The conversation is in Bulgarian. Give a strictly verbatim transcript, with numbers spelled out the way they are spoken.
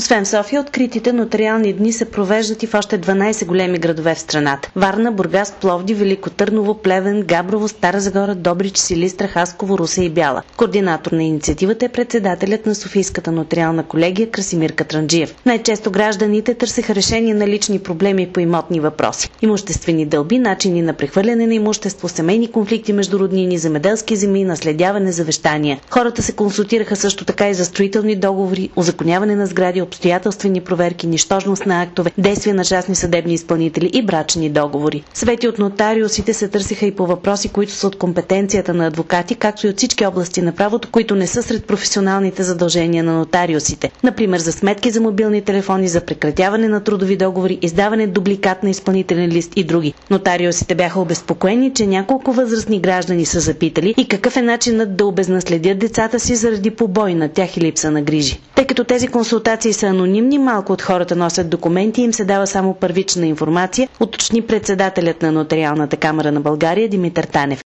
Освен в София, откритите нотариални дни се провеждат и в още дванайсет големи градове в страната. Варна, Бургас, Пловдив, Велико Търново, Плевен, Габрово, Стара Загора, Добрич, Силистра, Хасково, Русе и Бяла. Координатор на инициативата е председателят на Софийската нотариална колегия Красимир Катранджиев. Най-често гражданите търсеха решение на лични проблеми по имотни въпроси. Имуществени дълби, начини на прехвърляне на имущество, семейни конфликти между роднини, земеделски земи, наследяване, завещания. Хората се консултираха също така и за строителни договори, узаконяване на сгради, обстоятелствени проверки, нищожност на актове, действия на частни съдебни изпълнители и брачни договори. Съвети от нотариусите се търсиха и по въпроси, които са от компетенцията на адвокати, както и от всички области на правото, които не са сред професионалните задължения на нотариусите. Например, за сметки за мобилни телефони, за прекратяване на трудови договори, издаване дубликат на изпълнителен лист и други. Нотариусите бяха обезпокоени, че няколко възрастни граждани са запитали и какъв е начинът да обезнаследят децата си заради побой на тях и липса на грижи. Тъй като тези консултации са анонимни, малко от хората носят документи и им се дава само първична информация, уточни председателят на Нотариалната камара на България Димитър Танев.